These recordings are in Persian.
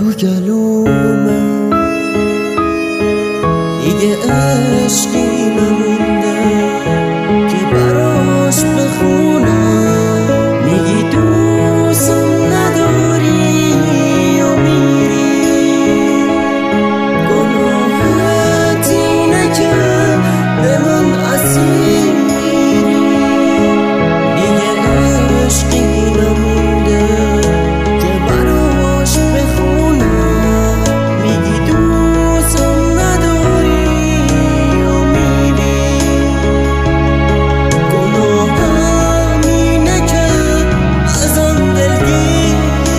تو گلومه، دیگه عشقی نمونده که براش بخونم. میگی دوستم نداری و میری، گناهت اینه که به من اسیری. دیگه عشقی نمونده که براش بخونم. میگی دوستم نداری و میری، گناهم اینه که ازم دلگیری.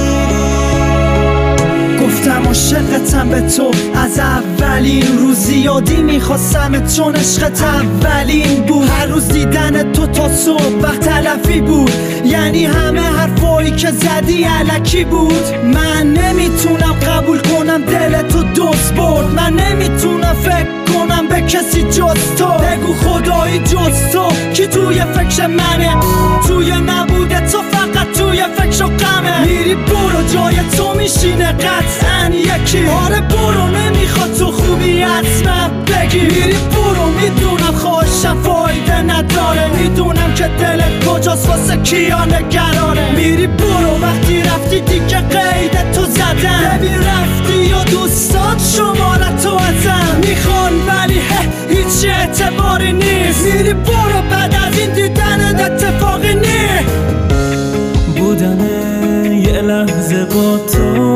گفتم عاشقتم به تو از اولین روز، زیادی میخواستمت چون عشقت اولین بود. هر روز دیدن تو تا صبح وقت تلفی بود، یعنی همه حرفایی که زدی علکی بود. من نمیتونم قبول کنم دل تو دوست برد، من نمیتونم فکر کنم به کسی جز تو. بگو خدایی جز تو کی توی فکر منه، توی نبوده تو فقط توی فکر و غمه. میری برو جای تو میشینه قطعا یکی، آره برو نمیخواد تو خوبی حتما بگی. میری برو میدونم خوشم فایده نداره، میدونم که دلت کجاست واسه کیا نگرانه. میری برو وقتی رفتی دیگه قید تو زدن، ببین رفتی یا دوستات شمارت تو ازم میخوان ولی هیچ اعتباری نیست. میری برو بعد از این دیدن اتفاقی نیست. بودن یه لحظه با تو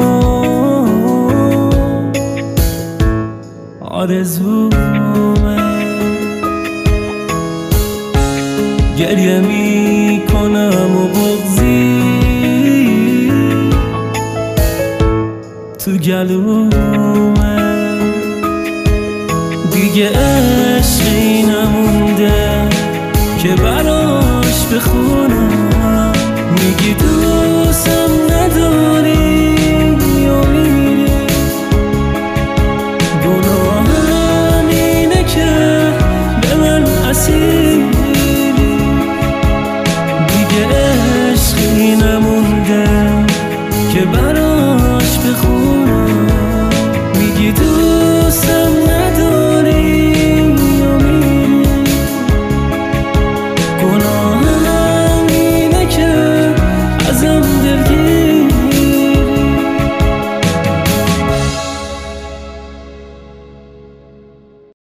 آرزومه، گریه میکنم و بغضی تو گلومه. دیگه عشقی نمونده که براش بخونم. میگی دوستم نداری